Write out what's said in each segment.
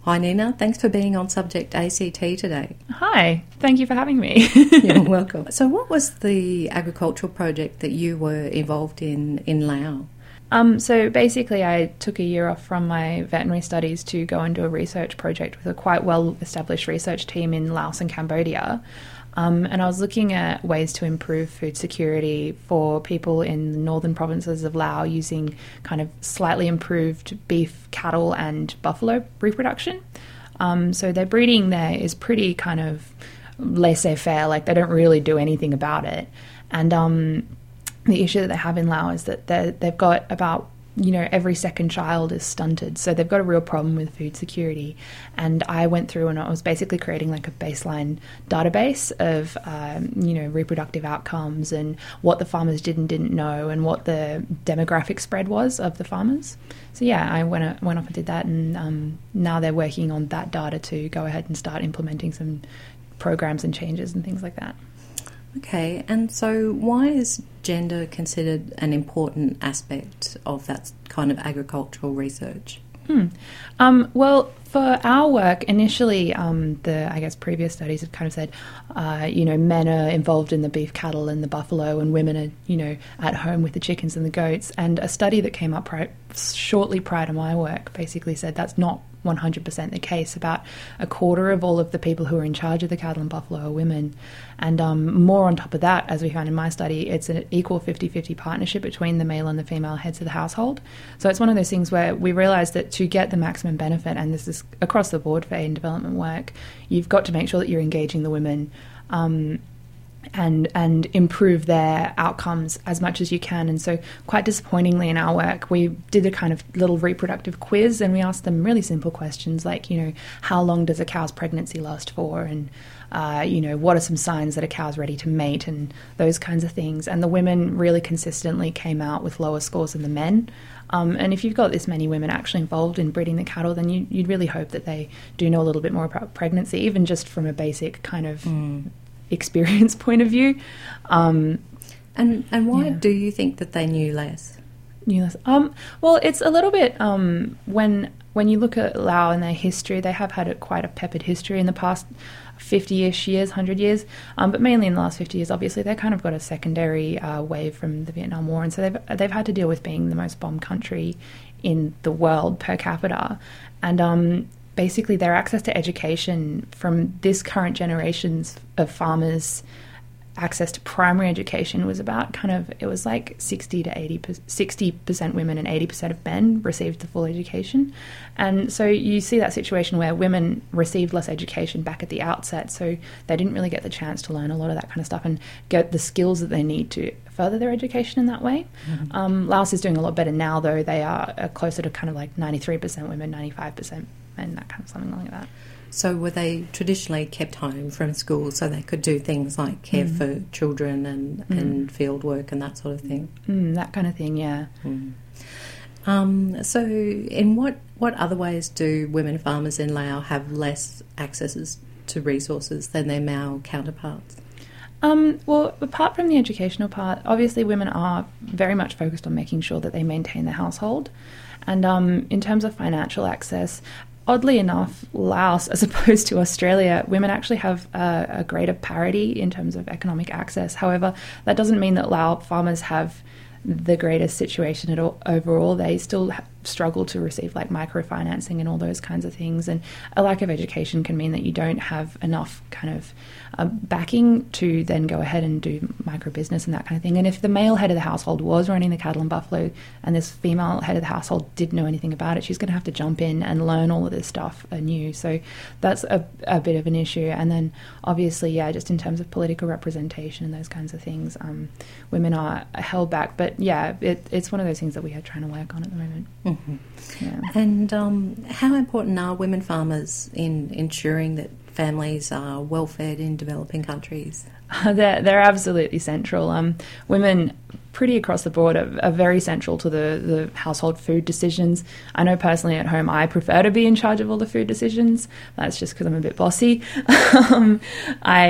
Hi Nina, thanks for being on Subject ACT today. Hi, thank you for having me. You're welcome. So what was the agricultural project that you were involved in Laos? So basically I took a year off from my veterinary studies to go and do a research project with a quite well-established research team in Laos and Cambodia. And I was looking at ways to improve food security for people in the northern provinces of Laos using kind of slightly improved beef, cattle and buffalo reproduction. So their breeding there is pretty kind of laissez-faire, like they don't really do anything about it. And the issue that they have in Laos is that they've got about, every second child is stunted. So they've got a real problem with food security. And I went through and I was basically creating like a baseline database of, reproductive outcomes and what the farmers did and didn't know and what the demographic spread was of the farmers. So yeah, I went off and did that. And now they're working on that data to go ahead and start implementing some programs and changes and things like that. Okay, and so why is gender considered an important aspect of that kind of agricultural research? Well, for our work, initially, previous studies have kind of said, men are involved in the beef cattle and the buffalo and women are, at home with the chickens and the goats. And a study that came up shortly prior to my work basically said that's not 100% the case. About a quarter of all of the people who are in charge of the cattle and buffalo are women. And more on top of that, as we found in my study, it's an equal 50-50 partnership between the male and the female heads of the household. So it's one of those things where we realised that to get the maximum benefit, and this is across the board for aid and development work, you've got to make sure that you're engaging the women and improve their outcomes as much as you can. And so quite disappointingly in our work, we did a kind of little reproductive quiz and we asked them really simple questions like, how long does a cow's pregnancy last for? And, what are some signs that a cow's ready to mate and those kinds of things. And the women really consistently came out with lower scores than the men. And if you've got this many women actually involved in breeding the cattle, then you'd really hope that they do know a little bit more about pregnancy, even just from a basic kind of experience point of view. And why do you think that they knew less? Well, it's a little bit when you look at Laos and their history, they have had quite a peppered history in the past 50-ish years, 100 years, but mainly in the last 50 years, obviously, they kind of got a secondary wave from the Vietnam War, and so they've had to deal with being the most bombed country in the world per capita, and basically their access to education from this current generations of farmers, access to primary education was about it was like 60% women and 80% of men received the full education. And so you see that situation where women received less education back at the outset, so they didn't really get the chance to learn a lot of that kind of stuff and get the skills that they need to further their education in that way. Laos is doing a lot better now, though. They are closer to kind of like 93% women, 95% men, that kind of something like that. So were they traditionally kept home from school so they could do things like care for children and field work and that sort of thing? That kind of thing, yeah. So in what other ways do women farmers in Laos have less accesses to resources than their male counterparts? Well, apart from the educational part, obviously women are very much focused on making sure that they maintain the household. And in terms of financial access, oddly enough, Laos, as opposed to Australia, women actually have a greater parity in terms of economic access. However, that doesn't mean that Lao farmers have the greatest situation at all overall. They still struggle to receive like microfinancing and all those kinds of things, and a lack of education can mean that you don't have enough kind of backing to then go ahead and do micro business and that kind of thing. And if the male head of the household was running the cattle and buffalo and this female head of the household didn't know anything about it, she's going to have to jump in and learn all of this stuff anew. So that's a bit of an issue. And then obviously, just in terms of political representation and those kinds of things, women are held back. But yeah, it's one of those things that we are trying to work on at the moment. Yeah. And how important are women farmers in ensuring that families are well fed in developing countries? They're absolutely central. Women pretty across the board are very central to the household food decisions. I know personally at home I prefer to be in charge of all the food decisions. That's just because I'm a bit bossy.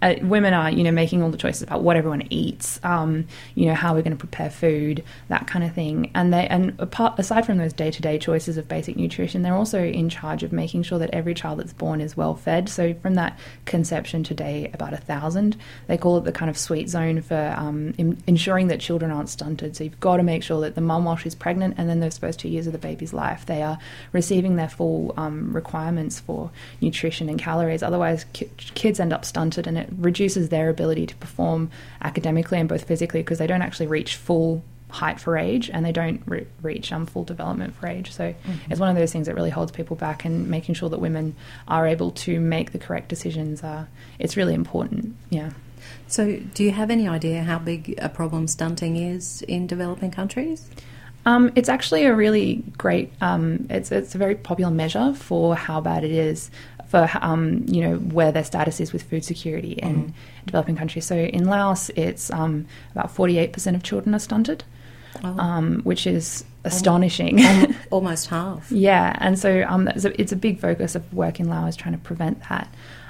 women are, making all the choices about what everyone eats, how we're going to prepare food, that kind of thing. And aside from those day-to-day choices of basic nutrition, they're also in charge of making sure that every child that's born is well fed. So from that conception to day about 1,000, they call it the kind of sweet zone for ensuring that children aren't stunted. So you've got to make sure that the mum, while she's pregnant and then those first 2 years of the baby's life, they are receiving their full requirements for nutrition and calories. Otherwise, kids end up stunted, and it reduces their ability to perform academically and both physically, because they don't actually reach full height for age, and they don't reach full development for age. So it's one of those things that really holds people back, and making sure that women are able to make the correct decisions, it's really important. Yeah. So do you have any idea how big a problem stunting is in developing countries? It's actually a really great, it's a very popular measure for how bad it is for, where their status is with food security in developing countries. So in Laos, it's about 48% of children are stunted, which is astonishing. Almost half. Yeah, and so it's a big focus of work in Laos, trying to prevent that.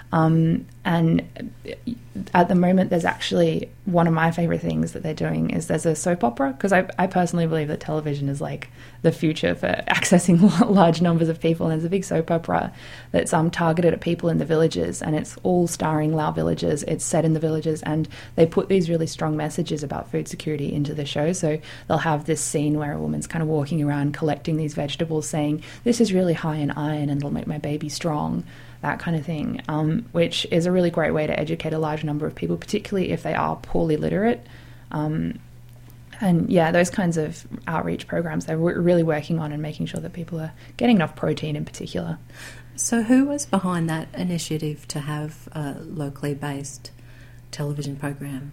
And at the moment, there's actually one of my favourite things that they're doing is there's a soap opera, because I personally believe that television is like the future for accessing large numbers of people. And there's a big soap opera that's targeted at people in the villages, and it's all starring Lao villagers. It's set in the villages, and they put these really strong messages about food security into the show. So they'll have this scene where a woman's kind of walking around collecting these vegetables, saying, "This is really high in iron and it'll make my baby strong." That kind of thing, which is a really great way to educate a large number of people, particularly if they are poorly literate. And yeah, those kinds of outreach programs they're really working on, and making sure that people are getting enough protein in particular. So who was behind that initiative to have a locally based television program?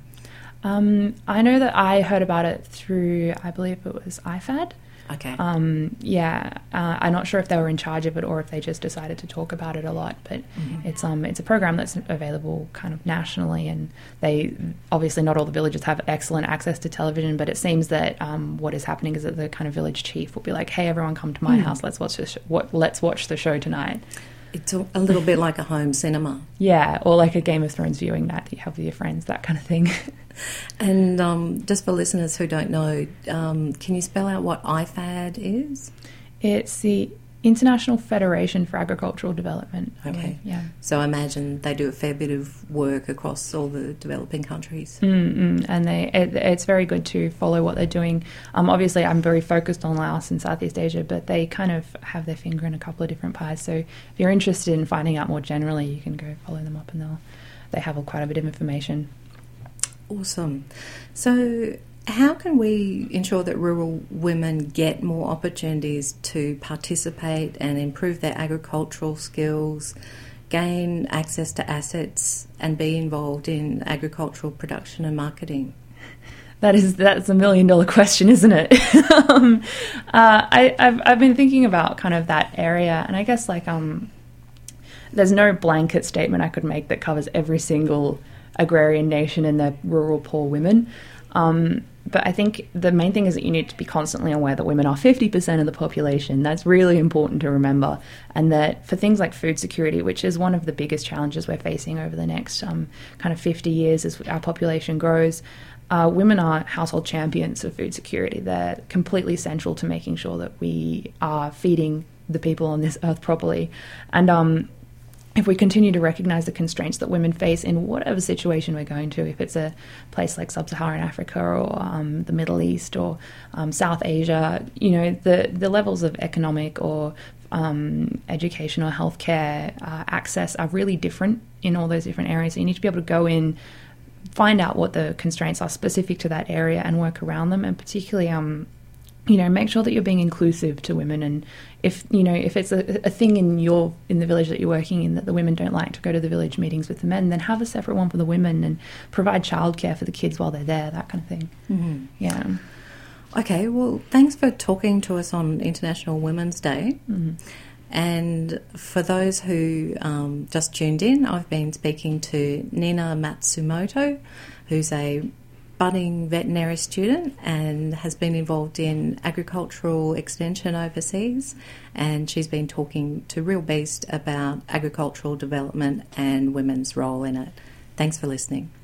I know that I heard about it through, I believe it was IFAD. Okay. I'm not sure if they were in charge of it or if they just decided to talk about it a lot, but it's a program that's available kind of nationally, and they obviously not all the villages have excellent access to television, but it seems that what is happening is that the kind of village chief will be like, "Hey, everyone, come to my house. Let's watch let's watch the show tonight." It's a little bit like a home cinema. Yeah, or like a Game of Thrones viewing night that you have with your friends, that kind of thing. And just for listeners who don't know, can you spell out what IFAD is? It's the International Federation for Agricultural Development. Okay. Yeah. So I imagine they do a fair bit of work across all the developing countries. And it's very good to follow what they're doing. Obviously, I'm very focused on Laos and Southeast Asia, but they kind of have their finger in a couple of different pies. So if you're interested in finding out more generally, you can go follow them up, and they have quite a bit of information. Awesome. So how can we ensure that rural women get more opportunities to participate and improve their agricultural skills, gain access to assets, and be involved in agricultural production and marketing? That's $1 million question, isn't it? I've been thinking about kind of that area, and I guess there's no blanket statement I could make that covers every single agrarian nation and their rural poor women. But I think the main thing is that you need to be constantly aware that women are 50% of the population. That's really important to remember. And that for things like food security, which is one of the biggest challenges we're facing over the next kind of 50 years as our population grows, women are household champions of food security. They're completely central to making sure that we are feeding the people on this earth properly. And if we continue to recognise the constraints that women face in whatever situation we're going to, if it's a place like Sub-Saharan Africa or the Middle East or South Asia, the levels of economic or education or healthcare access are really different in all those different areas. So you need to be able to go in, find out what the constraints are specific to that area and work around them, and particularly make sure that you're being inclusive to women. And if it's a thing in the village that you're working in that the women don't like to go to the village meetings with the men, then have a separate one for the women and provide childcare for the kids while they're there, that kind of thing. Mm-hmm. Yeah. Okay, well, thanks for talking to us on International Women's Day. Mm-hmm. And for those who just tuned in, I've been speaking to Nina Matsumoto, who's a budding veterinary student and has been involved in agricultural extension overseas, and she's been talking to Real Beast about agricultural development and women's role in it. Thanks for listening.